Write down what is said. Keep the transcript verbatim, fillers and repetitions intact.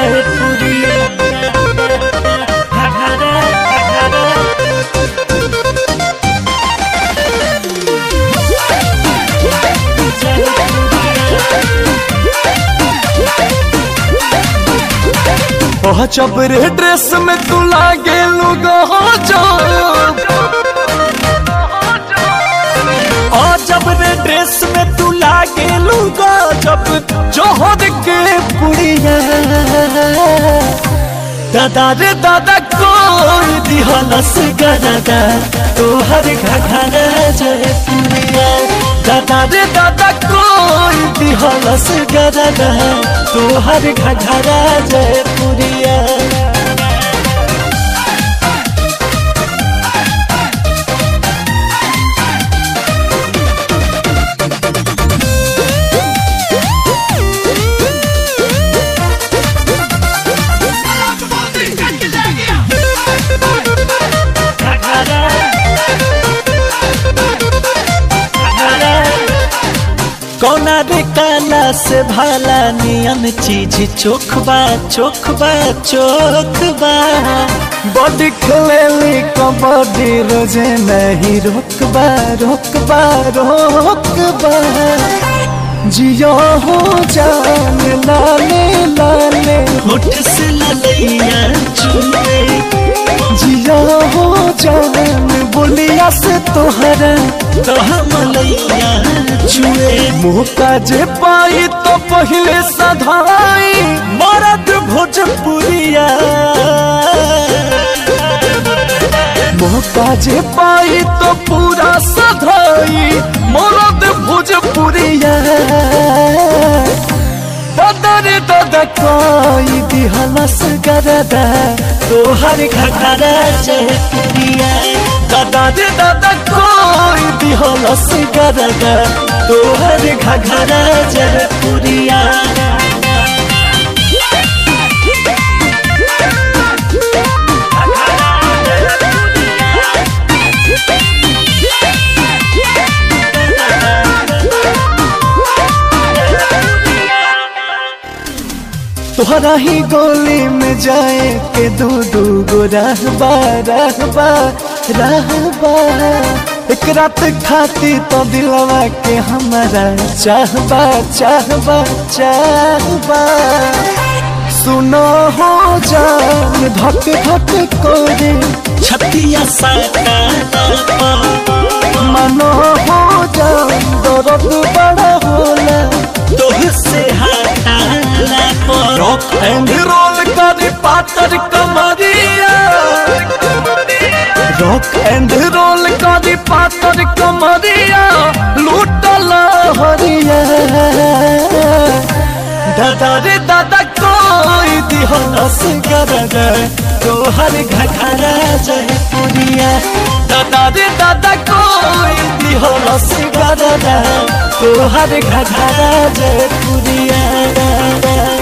जयपुरिया घघरा ओह चबरे ड्रेस में तू लागे लुगा जबरे ड्रेस में तू लागे लूगा जब जोहर के पुड़िया दादा रे दादा कोई दिहलस गरदा तोहर घघरा जयपुरिया दादा रे दादा कोई दिहलस गरदा तोहर घघरा जयपुरिया कौना रे काला से भाला नियन चीज चोखबा चोखबा चोखबा बॉडी खेलेली कबड्डी रोजे नहीं रोकबा रोकबा रोकबा जियो हो जान लाले लाले होठ से ललैया चुले जियो हो जान बोलिया से तोहरा तो मलैया चुए मुँह का जे पाई तो पहले सधाई मरद भोजपुरिया मुँह का जे पाई तो पूरा सधाई मरद भोजपुरिया बदर दादा कोई दिहलस गरदा तोहर घघरा जयपुरिया दादा रे दादा कोई दिहलस गरदा तोहर घघरा जयपुरिया तोहरा ही गोली में जाए के दू दू गो रहबा रहबा रहबा एक रात खाती तो दिलवा के हमारा चाहबा चाहबा चाहबा सुनो हो जान धक धक कोरे छतिया साटा मनो हो जान दर्द बड़ा होला तोह से हटाला रॉक एंड रोल करी पातर कमरिया रॉक एंड रोल करी पातर कमरिया लूटल हरिया दादा रे दादा कोई दिहलस गरदा तोहर घघरा जयपुरिया दादा रे दादा कोई दिहलस गरदा तोहर घघरा जयपुरिया